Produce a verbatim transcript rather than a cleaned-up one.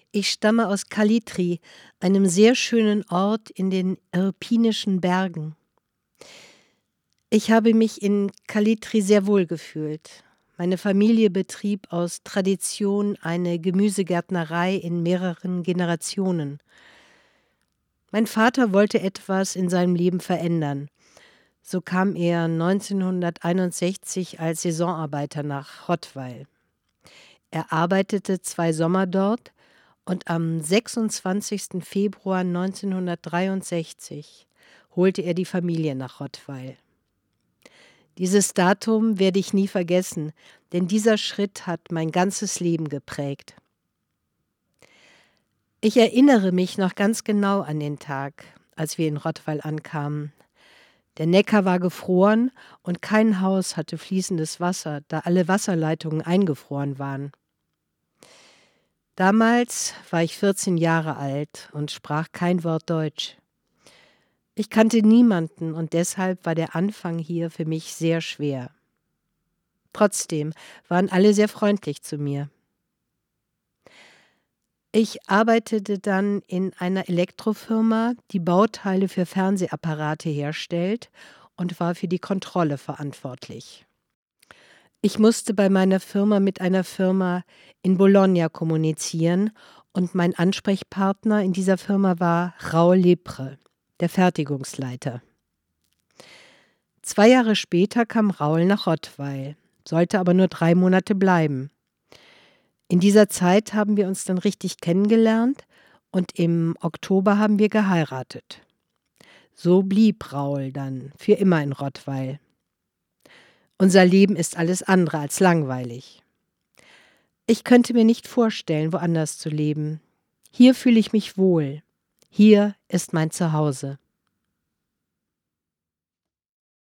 Ich stamme aus Kalitri, einem sehr schönen Ort in den Irpinischen Bergen. Ich habe mich in Kalitri sehr wohl gefühlt. Meine Familie betrieb aus Tradition eine Gemüsegärtnerei in mehreren Generationen. Mein Vater wollte etwas in seinem Leben verändern. So kam er neunzehnhunderteinundsechzig als Saisonarbeiter nach Rottweil. Er arbeitete zwei Sommer dort und am sechsundzwanzigsten Februar neunzehnhundertdreiundsechzig holte er die Familie nach Rottweil. Dieses Datum werde ich nie vergessen, denn dieser Schritt hat mein ganzes Leben geprägt. Ich erinnere mich noch ganz genau an den Tag, als wir in Rottweil ankamen. Der Neckar war gefroren und kein Haus hatte fließendes Wasser, da alle Wasserleitungen eingefroren waren. Damals war ich vierzehn Jahre alt und sprach kein Wort Deutsch. Ich kannte niemanden und deshalb war der Anfang hier für mich sehr schwer. Trotzdem waren alle sehr freundlich zu mir. Ich arbeitete dann in einer Elektrofirma, die Bauteile für Fernsehapparate herstellt, und war für die Kontrolle verantwortlich. Ich musste bei meiner Firma mit einer Firma in Bologna kommunizieren und mein Ansprechpartner in dieser Firma war Raoul Lepre, der Fertigungsleiter. Zwei Jahre später kam Raoul nach Rottweil, sollte aber nur drei Monate bleiben. In dieser Zeit haben wir uns dann richtig kennengelernt und im Oktober haben wir geheiratet. So blieb Raoul dann für immer in Rottweil. Unser Leben ist alles andere als langweilig. Ich könnte mir nicht vorstellen, woanders zu leben. Hier fühle ich mich wohl. Hier ist mein Zuhause.